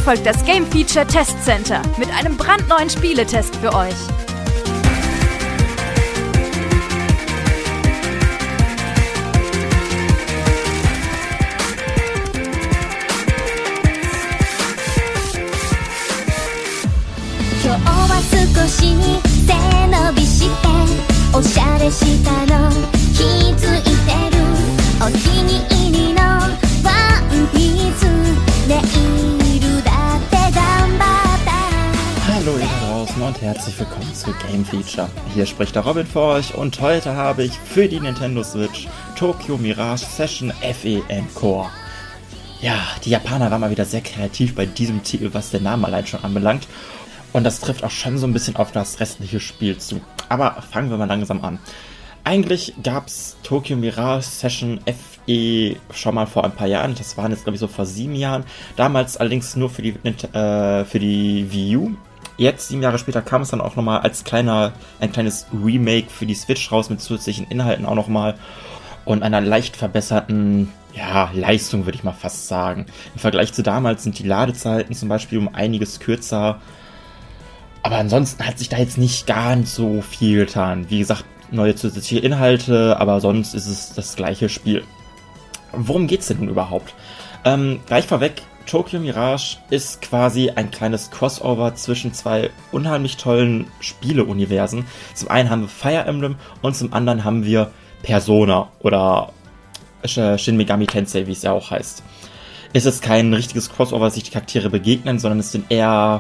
folgt das Game Feature Test Center mit einem brandneuen Spieletest für euch. Hallo ihr da draußen und herzlich willkommen zu Game Feature. Hier spricht der Robin für euch und heute habe ich für die Nintendo Switch Tokyo Mirage Session FE Encore. Ja, die Japaner waren mal wieder sehr kreativ bei diesem Titel, was den Namen allein schon anbelangt. Und das trifft auch schon so ein bisschen auf das restliche Spiel zu. Aber fangen wir mal langsam an. Eigentlich gab es Tokyo Mirage Session FE schon mal vor ein paar Jahren. Das waren jetzt, glaube ich, so vor 7 Jahren. Damals allerdings nur für die Wii U. Jetzt, 7 Jahre später, kam es dann auch nochmal als ein kleines Remake für die Switch raus mit zusätzlichen Inhalten auch nochmal. Und einer leicht verbesserten Leistung, würde ich mal fast sagen. Im Vergleich zu damals sind die Ladezeiten zum Beispiel um einiges kürzer. Aber ansonsten hat sich da jetzt nicht ganz so viel getan. Wie gesagt, neue zusätzliche Inhalte, aber sonst ist es das gleiche Spiel. Worum geht's denn nun überhaupt? Gleich vorweg, Tokyo Mirage ist quasi ein kleines Crossover zwischen zwei unheimlich tollen Spieleuniversen. Zum einen haben wir Fire Emblem und zum anderen haben wir Persona oder Shin Megami Tensei, wie es ja auch heißt. Es ist kein richtiges Crossover, dass sich die Charaktere begegnen, sondern es sind eher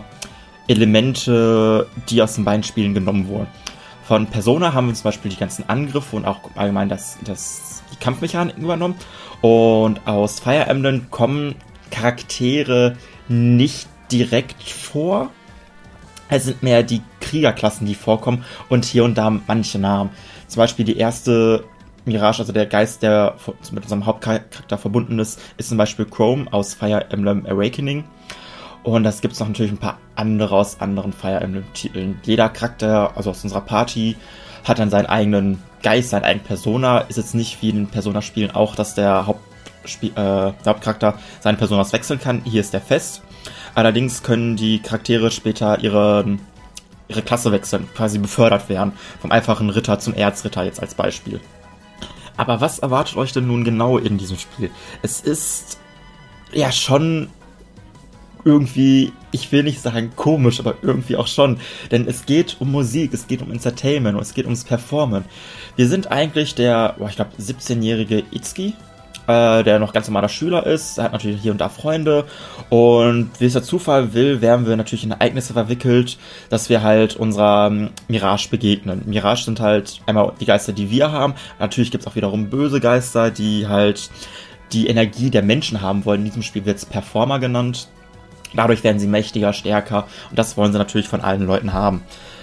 Elemente, die aus den beiden Spielen genommen wurden. Von Persona haben wir zum Beispiel die ganzen Angriffe und auch allgemein die Kampfmechaniken übernommen. Und aus Fire Emblem kommen Charaktere nicht direkt vor. Es sind mehr die Kriegerklassen, die vorkommen und hier und da manche Namen. Zum Beispiel die erste Mirage, also der Geist, der mit unserem Hauptcharakter verbunden ist zum Beispiel Chrome aus Fire Emblem Awakening. Und das gibt es noch natürlich ein paar andere aus anderen Fire Emblem-Titeln. Jeder Charakter, also aus unserer Party, hat dann seinen eigenen Geist, seine eigene Persona. Ist jetzt nicht wie in den Persona-Spielen auch, dass der Hauptcharakter seine Personas wechseln kann. Hier ist der fest. Allerdings können die Charaktere später ihre Klasse wechseln, quasi befördert werden. Vom einfachen Ritter zum Erzritter jetzt als Beispiel. Aber was erwartet euch denn nun genau in diesem Spiel? Es ist ja schon irgendwie, ich will nicht sagen komisch, aber irgendwie auch schon. Denn es geht um Musik, es geht um Entertainment und es geht ums Performen. Wir sind eigentlich der, 17-jährige Itsuki, der noch ganz normaler Schüler ist. Er hat natürlich hier und da Freunde. Und wie es der Zufall will, werden wir natürlich in Ereignisse verwickelt, dass wir halt unserer Mirage begegnen. Mirage sind halt einmal die Geister, die wir haben. Natürlich gibt es auch wiederum böse Geister, die halt die Energie der Menschen haben wollen. In diesem Spiel wird es Performer genannt. Dadurch werden sie mächtiger, stärker und das wollen sie natürlich von allen Leuten haben.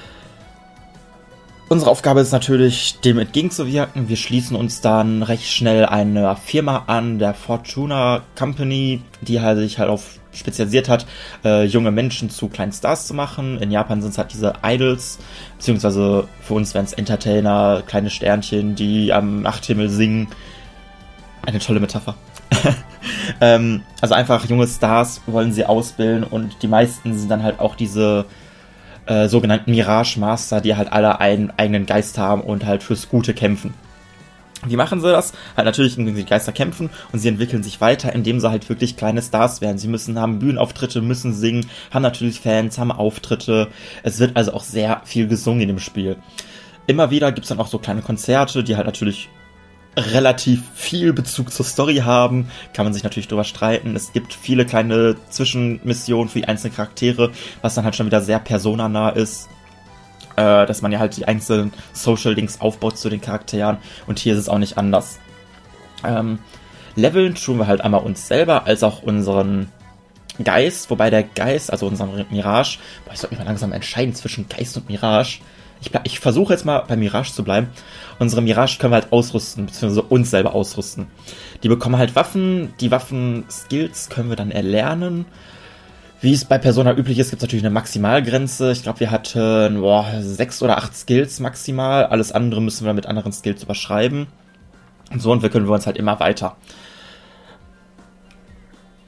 Unsere Aufgabe ist natürlich, dem entgegenzuwirken. Wir schließen uns dann recht schnell einer Firma an, der Fortuna Company, die halt sich halt auf spezialisiert hat, junge Menschen zu kleinen Stars zu machen. In Japan sind es halt diese Idols, beziehungsweise für uns wären es Entertainer, kleine Sternchen, die am Nachthimmel singen. Eine tolle Metapher. Also einfach junge Stars wollen sie ausbilden und die meisten sind dann halt auch diese sogenannten Mirage Master, die halt alle einen eigenen Geist haben und halt fürs Gute kämpfen. Wie machen sie das? Halt natürlich, indem sie Geister kämpfen und sie entwickeln sich weiter, indem sie halt wirklich kleine Stars werden. Sie haben Bühnenauftritte, müssen singen, haben natürlich Fans, haben Auftritte. Es wird also auch sehr viel gesungen in dem Spiel. Immer wieder gibt's dann auch so kleine Konzerte, die halt natürlich relativ viel Bezug zur Story haben, kann man sich natürlich drüber streiten. Es gibt viele kleine Zwischenmissionen für die einzelnen Charaktere, was dann halt schon wieder sehr personanah ist, dass man ja halt die einzelnen Social-Links aufbaut zu den Charakteren und hier ist es auch nicht anders. Leveln tun wir halt einmal uns selber, als auch unseren Geist, wobei der Geist, also unseren Mirage, ich sollte mich mal langsam entscheiden zwischen Geist und Mirage. Ich versuche jetzt mal bei Mirage zu bleiben. Unsere Mirage können wir halt ausrüsten, beziehungsweise uns selber ausrüsten. Die bekommen halt Waffen, die Waffen-Skills können wir dann erlernen. Wie es bei Persona üblich ist, gibt es natürlich eine Maximalgrenze. Ich glaube, wir hatten 6 oder 8 Skills maximal. Alles andere müssen wir mit anderen Skills überschreiben. Und so entwickeln wir uns halt immer weiter.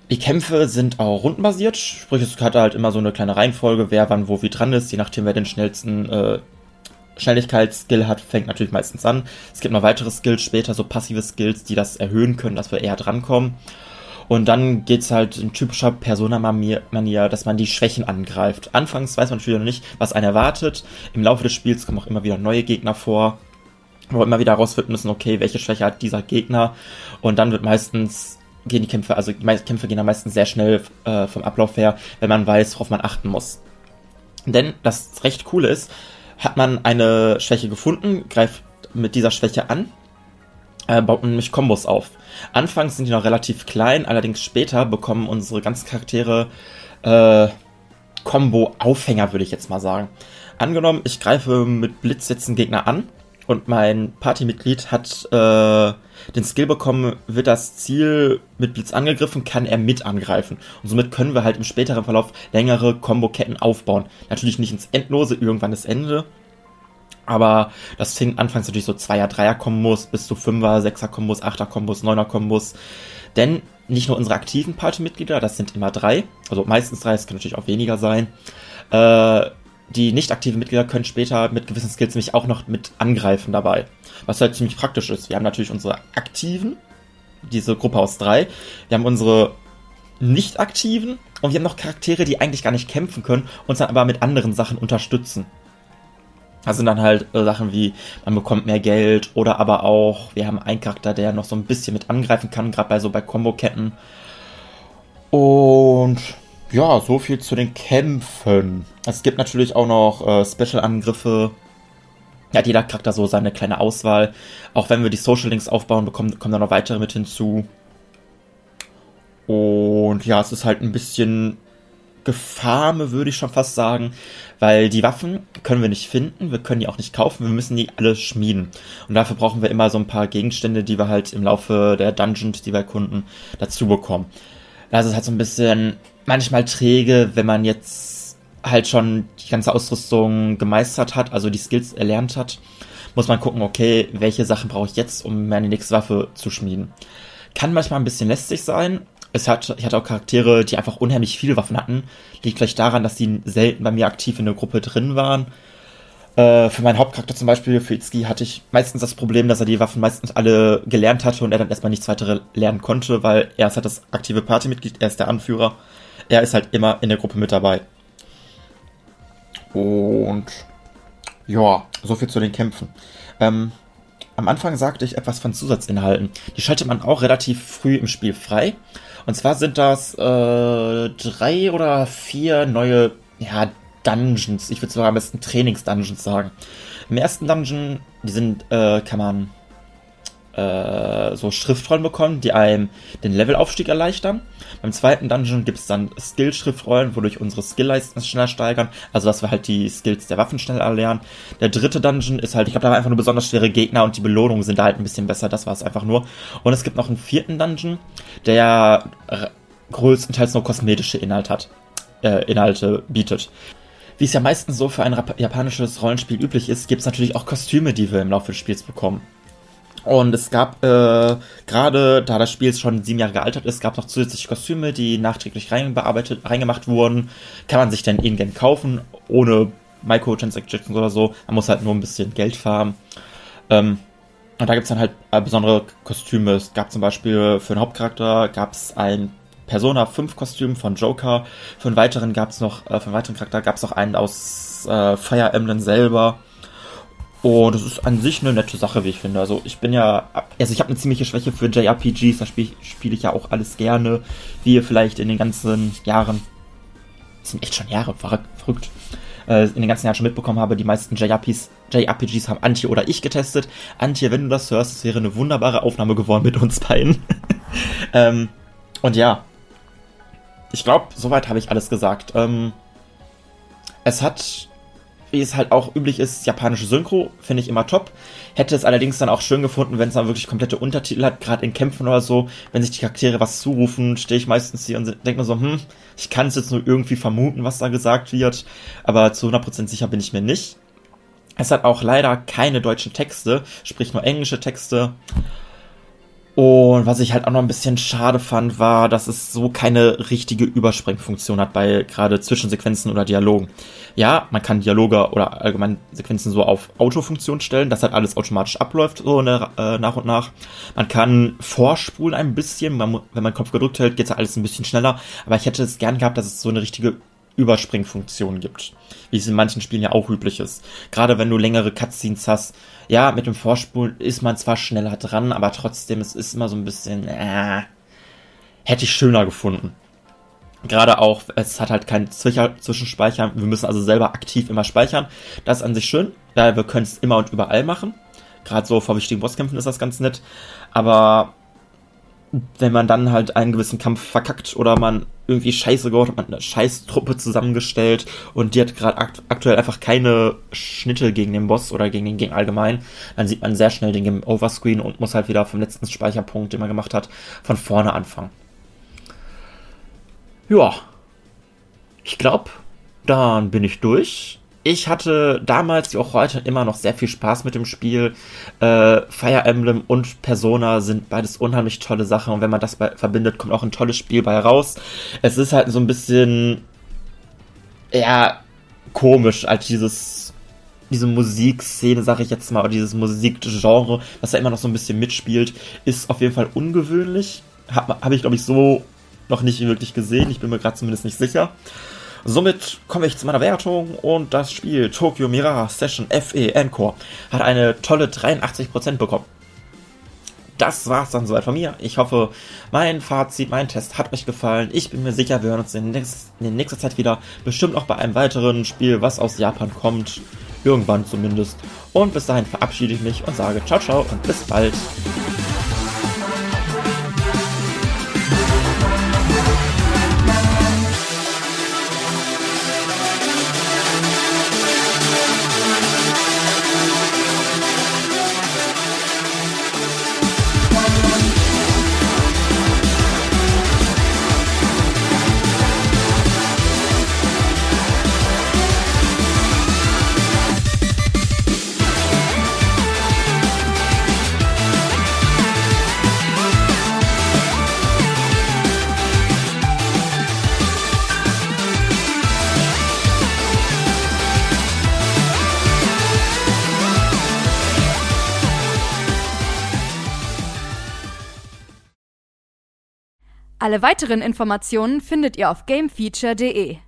Die Kämpfe sind auch rundenbasiert, sprich es hat halt immer so eine kleine Reihenfolge, wer wann wo wie dran ist, je nachdem wer den schnellsten Schnelligkeitsskill hat, fängt natürlich meistens an. Es gibt noch weitere Skills später, so passive Skills, die das erhöhen können, dass wir eher drankommen. Und dann geht's halt in typischer Persona-Manier, dass man die Schwächen angreift. Anfangs weiß man natürlich noch nicht, was einen erwartet. Im Laufe des Spiels kommen auch immer wieder neue Gegner vor, wo wir immer wieder herausfinden müssen, okay, welche Schwäche hat dieser Gegner. Und dann gehen die Kämpfe gehen dann meistens sehr schnell vom Ablauf her, wenn man weiß, worauf man achten muss. Denn das recht Coole ist, hat man eine Schwäche gefunden, greift mit dieser Schwäche an, baut nämlich Kombos auf. Anfangs sind die noch relativ klein, allerdings später bekommen unsere ganzen Charaktere Combo-Aufhänger, würde ich jetzt mal sagen. Angenommen, ich greife mit Blitz jetzt einen Gegner an und mein Partymitglied hat den Skill bekommen, wird das Ziel mit Blitz angegriffen, kann er mit angreifen. Und somit können wir halt im späteren Verlauf längere Combo-Ketten aufbauen. Natürlich nicht ins Endlose, irgendwann das Ende. Aber das fing anfangs natürlich so 2er, 3er-Kombos bis zu 5er, 6er-Kombos, 8er-Kombos, 9er-Kombos. Denn nicht nur unsere aktiven Partymitglieder, das sind immer 3, also meistens 3, es kann natürlich auch weniger sein. Die nicht aktiven Mitglieder können später mit gewissen Skills nämlich auch noch mit angreifen dabei. Was halt ziemlich praktisch ist. Wir haben natürlich unsere aktiven, diese Gruppe aus 3. Wir haben unsere nicht aktiven und wir haben noch Charaktere, die eigentlich gar nicht kämpfen können, uns dann aber mit anderen Sachen unterstützen. Das sind dann halt Sachen wie, man bekommt mehr Geld oder aber auch, wir haben einen Charakter, der noch so ein bisschen mit angreifen kann, gerade bei Combo-Ketten. Und ja, so viel zu den Kämpfen. Es gibt natürlich auch noch Special-Angriffe. Ja, hat jeder Charakter so seine kleine Auswahl. Auch wenn wir die Social Links aufbauen, kommen da noch weitere mit hinzu. Und ja, es ist halt ein bisschen Gefarme, würde ich schon fast sagen, weil die Waffen können wir nicht finden, wir können die auch nicht kaufen, wir müssen die alle schmieden. Und dafür brauchen wir immer so ein paar Gegenstände, die wir halt im Laufe der Dungeons, die wir erkunden, dazu bekommen. Das ist halt so ein bisschen manchmal träge, wenn man jetzt halt schon die ganze Ausrüstung gemeistert hat, also die Skills erlernt hat, muss man gucken, okay, welche Sachen brauche ich jetzt, um meine nächste Waffe zu schmieden. Kann manchmal ein bisschen lästig sein. Ich hatte auch Charaktere, die einfach unheimlich viele Waffen hatten. Liegt vielleicht daran, dass die selten bei mir aktiv in der Gruppe drin waren. Für meinen Hauptcharakter zum Beispiel, für Itsuki, hatte ich meistens das Problem, dass er die Waffen meistens alle gelernt hatte und er dann erstmal nichts weiter lernen konnte, weil er ist halt das aktive Partymitglied, er ist der Anführer. Er ist halt immer in der Gruppe mit dabei. Und ja, so viel zu den Kämpfen. Am Anfang sagte ich etwas von Zusatzinhalten. Die schaltet man auch relativ früh im Spiel frei. Und zwar sind das 3 oder 4 neue Dungeons. Ich würde sogar am besten Trainings-Dungeons sagen. Im ersten Dungeon, kann man so Schriftrollen bekommen, die einem den Levelaufstieg erleichtern. Beim zweiten Dungeon gibt es dann Skill-Schriftrollen, wodurch unsere Skill-Leisten schneller steigern, also dass wir halt die Skills der Waffen schneller erlernen. Der dritte Dungeon ist halt, ich glaube, da war einfach nur besonders schwere Gegner und die Belohnungen sind da halt ein bisschen besser, das war es einfach nur. Und es gibt noch einen vierten Dungeon, der größtenteils nur kosmetische Inhalte bietet. Wie es ja meistens so für ein japanisches Rollenspiel üblich ist, gibt es natürlich auch Kostüme, die wir im Laufe des Spiels bekommen. Und es gab, gerade da das Spiel schon 7 Jahre gealtert ist, gab noch zusätzliche Kostüme, die nachträglich reingemacht wurden. Kann man sich dann in-game kaufen, ohne Microtransactions oder so. Man muss halt nur ein bisschen Geld farmen. Und da gibt es dann halt besondere Kostüme. Es gab zum Beispiel für den Hauptcharakter gab es ein Persona 5 Kostüm von Joker. Für einen weiteren Charakter gab es noch einen aus Fire Emblem selber. Und das ist an sich eine nette Sache, wie ich finde. Also ich habe eine ziemliche Schwäche für JRPGs, da spiele ich ja auch alles gerne, wie ihr vielleicht in den ganzen Jahren, das sind echt schon Jahre, verrückt, in den ganzen Jahren schon mitbekommen habe, die meisten JRPGs haben Antje oder ich getestet. Antje, wenn du das hörst, es wäre eine wunderbare Aufnahme geworden mit uns beiden. Und ja, ich glaube, soweit habe ich alles gesagt. Es hat, wie es halt auch üblich ist, japanische Synchro, finde ich immer top. Hätte es allerdings dann auch schön gefunden, wenn es dann wirklich komplette Untertitel hat, gerade in Kämpfen oder so. Wenn sich die Charaktere was zurufen, stehe ich meistens hier und denke mir so, ich kann es jetzt nur irgendwie vermuten, was da gesagt wird, aber zu 100% sicher bin ich mir nicht. Es hat auch leider keine deutschen Texte, sprich nur englische Texte. Und was ich halt auch noch ein bisschen schade fand, war, dass es so keine richtige Überspringfunktion hat bei gerade Zwischensequenzen oder Dialogen. Ja, man kann Dialoge oder allgemein Sequenzen so auf Autofunktion stellen, dass halt alles automatisch abläuft, so nach und nach. Man kann vorspulen ein bisschen, wenn man den Kopf gedrückt hält, geht es alles ein bisschen schneller. Aber ich hätte es gern gehabt, dass es so eine richtige Überspringfunktion gibt, wie es in manchen Spielen ja auch üblich ist. Gerade wenn du längere Cutscenes hast, ja, mit dem Vorspulen ist man zwar schneller dran, aber trotzdem, es ist immer so ein bisschen, hätte ich schöner gefunden. Gerade auch, es hat halt keinen Zwischenspeicher, wir müssen also selber aktiv immer speichern. Das ist an sich schön, weil wir können es immer und überall machen. Gerade so vor wichtigen Bosskämpfen ist das ganz nett, aber wenn man dann halt einen gewissen Kampf verkackt oder man irgendwie scheiße gebaut hat, man eine Scheißtruppe zusammengestellt und die hat gerade aktuell einfach keine Schnitte gegen den Boss oder gegen den Gegner allgemein, dann sieht man sehr schnell den Game Over Screen und muss halt wieder vom letzten Speicherpunkt, den man gemacht hat, von vorne anfangen. Ja, ich glaube, dann bin ich durch. Ich hatte damals wie auch heute immer noch sehr viel Spaß mit dem Spiel. Fire Emblem und Persona sind beides unheimlich tolle Sachen und wenn man das verbindet, kommt auch ein tolles Spiel bei raus. Es ist halt so ein bisschen, ja, komisch, als diese Musikszene, sag ich jetzt mal, oder dieses Musikgenre, was da immer noch so ein bisschen mitspielt, ist auf jeden Fall ungewöhnlich. Hab ich, glaube ich, so noch nicht wirklich gesehen. Ich bin mir gerade zumindest nicht sicher. Somit komme ich zu meiner Wertung und das Spiel Tokyo Mirage Session FE Encore hat eine tolle 83% bekommen. Das war's dann soweit von mir. Ich hoffe, mein Fazit, mein Test hat euch gefallen. Ich bin mir sicher, wir hören uns in nächster Zeit wieder. Bestimmt noch bei einem weiteren Spiel, was aus Japan kommt. Irgendwann zumindest. Und bis dahin verabschiede ich mich und sage ciao, ciao und bis bald. Alle weiteren Informationen findet ihr auf gamefeature.de.